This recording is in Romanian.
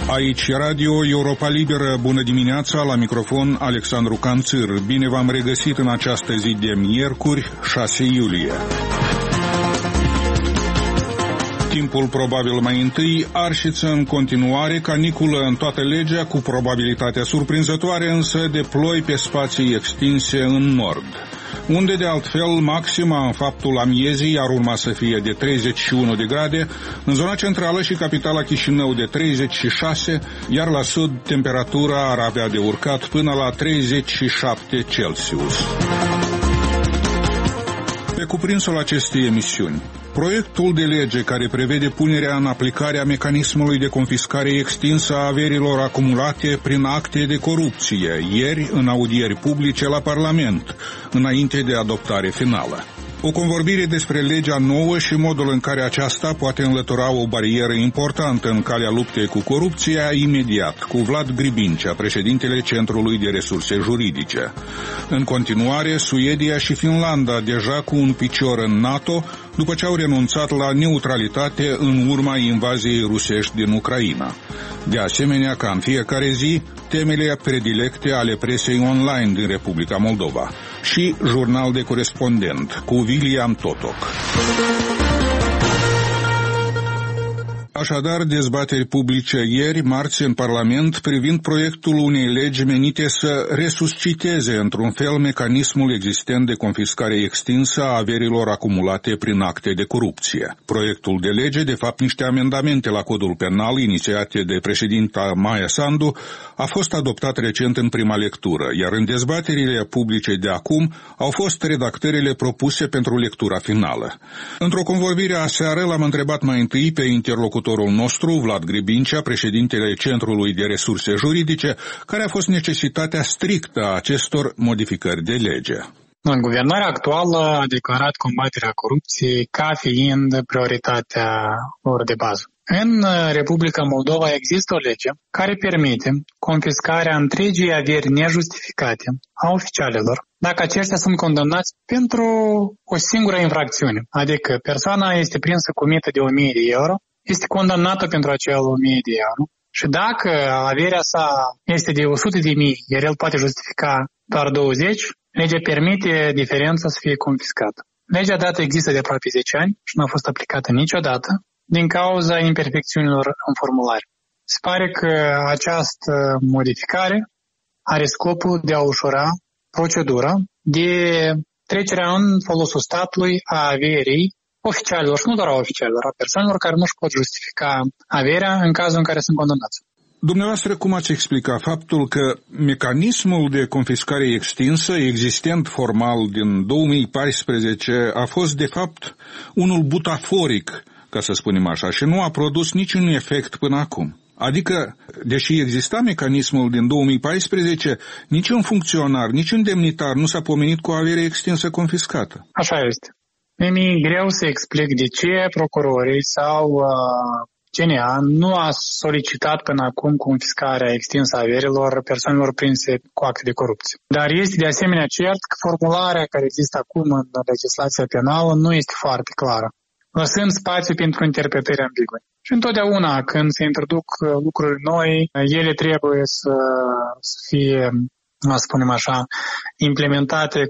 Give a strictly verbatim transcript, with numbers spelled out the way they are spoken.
Aici Radio Europa Liberă, bună dimineața, la microfon Alexandru Canțir. Bine v-am regăsit în această zi de miercuri, șase iulie. Timpul probabil mai întâi, arșiță în continuare, caniculă în toată legea, cu probabilitatea surprinzătoare însă de ploi pe spații extinse în nord, unde de altfel maxima în faptul amiezii ar urma să fie de treizeci și unu de grade, în zona centrală și capitala Chișinău de treizeci și șase, iar la sud temperatura ar avea de urcat până la treizeci și șapte Celsius. Pe cuprinsul acestei emisiuni, proiectul de lege care prevede punerea în aplicare a mecanismului de confiscare extinsă a averilor acumulate prin acte de corupție, ieri în audieri publice la Parlament, înainte de adoptare finală. O convorbire despre legea nouă și modul în care aceasta poate înlătura o barieră importantă în calea luptei cu corupția, imediat, cu Vlad Gribincea, președintele Centrului de Resurse Juridice. În continuare, Suedia și Finlanda, deja cu un picior în NATO, după ce au renunțat la neutralitate în urma invaziei rusești din Ucraina. De asemenea, ca în fiecare zi, temele predilecte ale presei online din Republica Moldova și jurnal de corespondent cu William Totoc. Așadar, dezbateri publice ieri, marți, în Parlament, privind proiectul unei legi menite să resusciteze într-un fel mecanismul existent de confiscare extinsă a averilor acumulate prin acte de corupție. Proiectul de lege, de fapt niște amendamente la codul penal inițiate de președinta Maia Sandu, a fost adoptat recent în prima lectură, iar în dezbaterile publice de acum au fost redactările propuse pentru lectura finală. Într-o convorbire aseară l-am întrebat mai întâi pe interlocutor nostru, Vlad Gribincea, președintele Centrului de Resurse Juridice, care a fost necesitatea strictă a acestor modificări de lege. În guvernarea actuală a declarat combaterea corupției ca fiind prioritatea lor de bază. În Republica Moldova există o lege care permite confiscarea întregii averi nejustificate a oficialilor dacă aceștia sunt condamnați pentru o singură infracțiune, adică persoana este prinsă cu mită de o mie de euro, este condamnată pentru acel o mie de euro și dacă averea sa este de o sută de mii, iar el poate justifica doar douăzeci, legea permite diferența să fie confiscată. Legea dată există de aproape zece ani și nu a fost aplicată niciodată din cauza imperfecțiunilor în formulare. Se pare că această modificare are scopul de a ușura procedura de trecerea în folosul statului a averii oficialilor și nu doar a oficialilor, a persoanelor care nu își pot justifica averea în cazul în care sunt condamnați. Dumneavoastră, cum ați explica faptul că mecanismul de confiscare extinsă, existent formal din două mii paisprezece, a fost de fapt unul butaforic, ca să spunem așa, și nu a produs niciun efect până acum? Adică, deși exista mecanismul din două mii paisprezece, niciun funcționar, niciun demnitar nu s-a pomenit cu o avere extinsă confiscată. Așa este. Mi-e greu să explic de ce procurorii sau uh, C N A nu a solicitat până acum confiscarea extinsă a averilor persoanelor prinse cu acte de corupție. Dar este de asemenea cert că formularea care există acum în legislația penală nu este foarte clară, lăsând spațiu pentru interpretări ambigue. Și întotdeauna când se introduc lucruri noi, ele trebuie să, să fie, să spunem așa, implementate